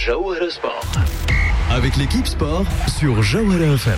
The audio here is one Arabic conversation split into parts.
Jawhara Sport. Avec l'équipe sport sur Jawhara FM.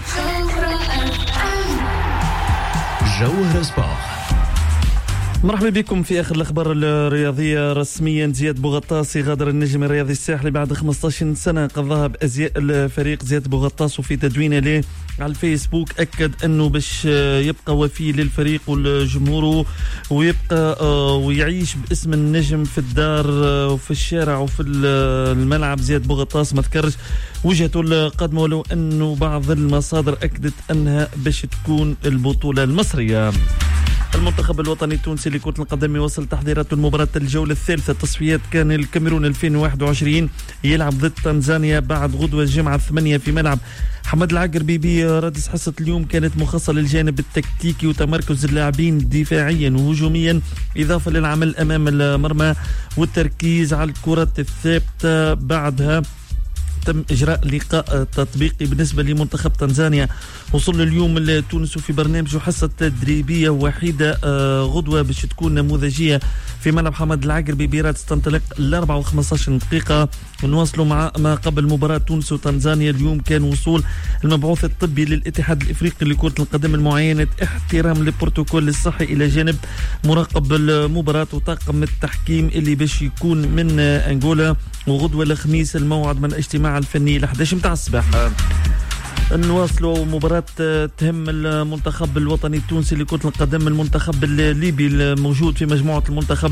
Jawhara Sport. مرحبا بكم في آخر الأخبار الرياضية. رسميا زياد بوغطاس غادر النجم الرياضي الساحلي بعد 15 سنة قضاها بأزياء الفريق. زياد بوغطاس وفي تدوينه له على الفيسبوك أكد أنه باش يبقى وفي للفريق والجمهور ويبقى ويعيش باسم النجم في الدار وفي الشارع وفي الملعب. زياد بوغطاس ما ذكرش وجهته القادمة، ولو أنه بعض المصادر أكدت أنها باش تكون البطولة المصرية. المنتخب الوطني التونسي لكرة القدم يواصل تحضيراته المباراة الجولة الثالثة تصفيات كان الكاميرون 2021 يلعب ضد تنزانيا بعد غدوة الجمعة 8 في ملعب حمد العقربي. رادس حصة اليوم كانت مخصصة للجانب التكتيكي وتمركز اللاعبين دفاعيا وهجوميا، إضافة للعمل أمام المرمى والتركيز على الكرات الثابتة. بعدها تم إجراء لقاء تطبيقي بالنسبة لمنتخب تنزانيا. وصل اليوم لتونس في برنامج حصة تدريبية وحيدة غدوة باش تكون نموذجية في ملعب حمد العقربي برادس، تنطلق 4:15 دقيقة. نواصلوا مع ما قبل مباراة تونس وتنزانيا. اليوم كان وصول المبعوث الطبي للاتحاد الإفريقي لكرة القدم المعاينة احترام البروتوكول الصحي إلى جانب مراقب المباراة وطاقم التحكيم اللي باش يكون من أنغولا. وغدوة الخميس الموعد من الاجتماع الفني ل 11 متاع الصباح. نواصلوا مباراة تهم المنتخب الوطني التونسي لكرة القدم المنتخب الليبي الموجود في مجموعة المنتخب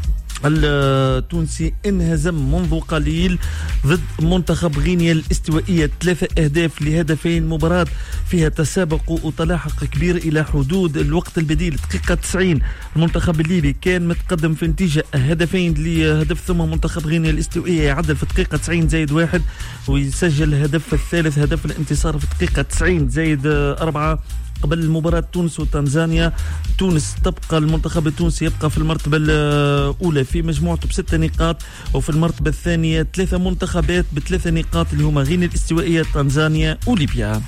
التونسي. انهزم منذ قليل ضد منتخب غينيا الاستوائية 3 أهداف لهدفين. مباراة فيها تسابق وتلاحق كبير إلى حدود الوقت البديل دقيقة 90. المنتخب الليبي كان متقدم في نتيجة هدفين لهدف، ثم منتخب غينيا الاستوائية يعدل في دقيقة 90+1 ويسجل الهدف الثالث، هدف الانتصار في دقيقة 90+4. قبل المباراة تونس وتنزانيا، تونس تبقى المنتخب التونسي يبقى في المرتبة الأولى في مجموعته ب6 نقاط، وفي المرتبة الثانية 3 منتخبات ب3 نقاط اللي هما غينيا الاستوائية تنزانيا وليبيا.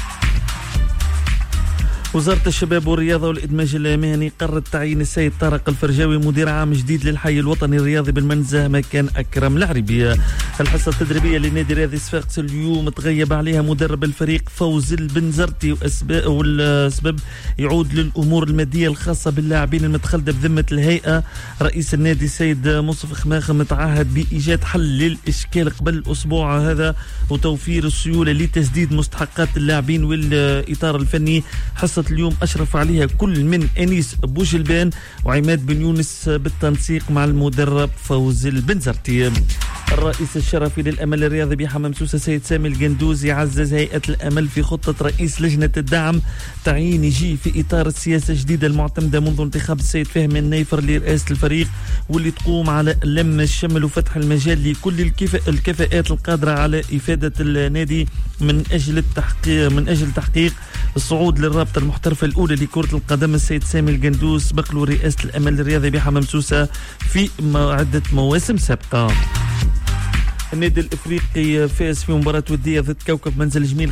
وزارة الشباب والرياضة والإدماج المهني قررت تعيين السيد طارق الفرجاوي مدير عام جديد للحي الوطني الرياضي بالمنزه مكان أكرم العربي. الحصة التدريبية لنادي رياضي صفاقس اليوم تغيب عليها مدرب الفريق فوز البنزرتي، والسبب يعود للأمور المادية الخاصة باللاعبين المتخلدة بذمة الهيئة. رئيس النادي السيد مصطفى خماخم تعهد بإيجاد حل للإشكال قبل الأسبوع هذا وتوفير السيولة لتسديد مستحقات اللاعبين والإطار الفني. حصة اليوم أشرف عليها كل من أنيس بوجلبان وعماد بن يونس بالتنسيق مع المدرب فوز البنزرتي. الرئيس الشرفي للأمل الرياضي بحمام سوسة سيد سامي القندوزي عزز هيئة الأمل في خطة رئيس لجنة الدعم تعيين يجي في إطار السياسة الجديدة المعتمدة منذ انتخاب السيد فهمي النيفر لرئاسة الفريق، واللي تقوم على لم الشمل وفتح المجال لكل الكفاءات القادرة على إفادة النادي من أجل تحقيق الصعود للرابطة المحترفة الأولى لكرة القدم. السيد سامي القندوز بقلوا رئاسة الأمل الرياضي بحمام سوسة في عدة مواسم سابقة. النادي الافريقي فاز في مباراة ودية ضد كوكب منزل جميل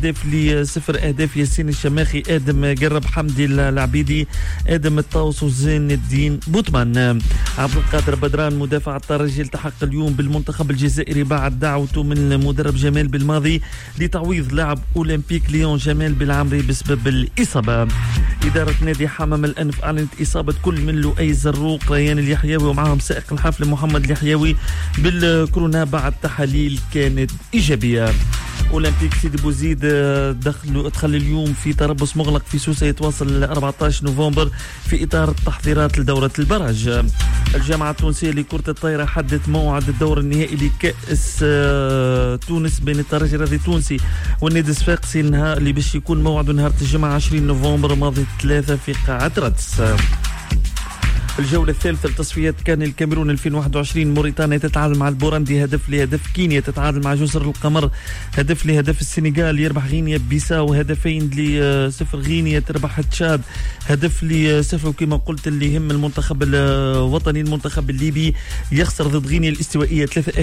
5-0 أهداف ياسين الشماخي، آدم قرب، حمدي العبيدي، آدم الطاوس وزين الدين بوتمان. عبد القادر بدران مدافع الترجي التحق اليوم بالمنتخب الجزائري بعد دعوته من المدرب جمال بالماضي لتعويض لاعب أولمبيك ليون جمال بالعمري بسبب الإصابة. إدارة نادي حمام الأنف أعلنت إصابة كل من لؤي الزروق، ريان اليحيوي ومعهم سائق الحفل محمد اليحيوي بالكورونا بعد تحاليل كانت إيجابية. أولمبيك سيدي بوزيد دخل اليوم في تربص مغلق في سوسة يتواصل 14 نوفمبر في إطار التحضيرات لدورة البراج. الجامعة التونسية لكرة الطائرة حددت موعد الدور النهائي لكأس تونس بين الترجي الرياضي التونسي والنادي الصفاقسي اللي باش يكون موعد نهار الجمعة 20 نوفمبر ماضي 3 في قاعة رادس. الجولة الثالثة لتصفيات كان الكاميرون 2021 موريتانيا تتعادل مع البوروندي هدف لهدف، كينيا تتعادل مع جزر القمر هدف لهدف، السنغال يربح غينيا بيساو 2-0، غينيا تربح تشاد 1-0. وكما قلت اللي يهم المنتخب الوطني المنتخب الليبي يخسر ضد غينيا الاستوائية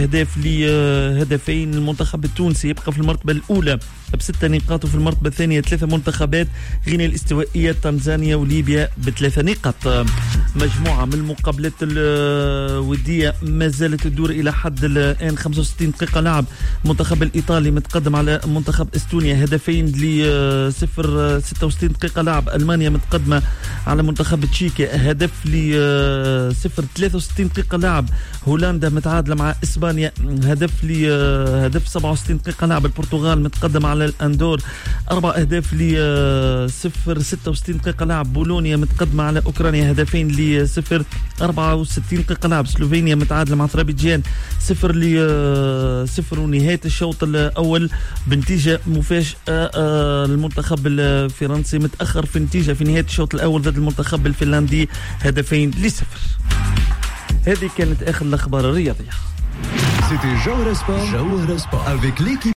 3-2. المنتخب التونسي يبقى في المرتبة الأولى ب6 نقاط، وفي المرتبة الثانية 3 منتخبات غينيا الاستوائية تنزانيا وليبيا ب3 نقاط. مجموعة مجموعة من المقابلات الودية ما زالت تدور إلى حد الآن 65 دقيقة لعب. المنتخب الإيطالي متقدم على منتخب استونيا هدفين ل0. 66 دقيقة لعب. ألمانيا متقدمة على منتخب تشيكيا هدف ل0. 63 دقيقة لعب. هولندا متعادلة مع إسبانيا هدف 67 دقيقة لعب. البرتغال متقدمة على الأندور 4 أهداف ل0. 66 دقيقة لعب. بولونيا متقدمة على أوكرانيا هدفين ل0. 64 دقيقة لعب. سلوفينيا متعادلة مع أذربيجان 0-0 ونهاية الشوط الأول بنتيجة مفاجئة. المنتخب الفرنسي متأخر في النتيجة في نهاية الشوط الأول ضد المنتخب الفنلندي هدفين ل0. هذه كانت آخر الأخبار الرياضية. C'était Jawara Sport avec l'équipe.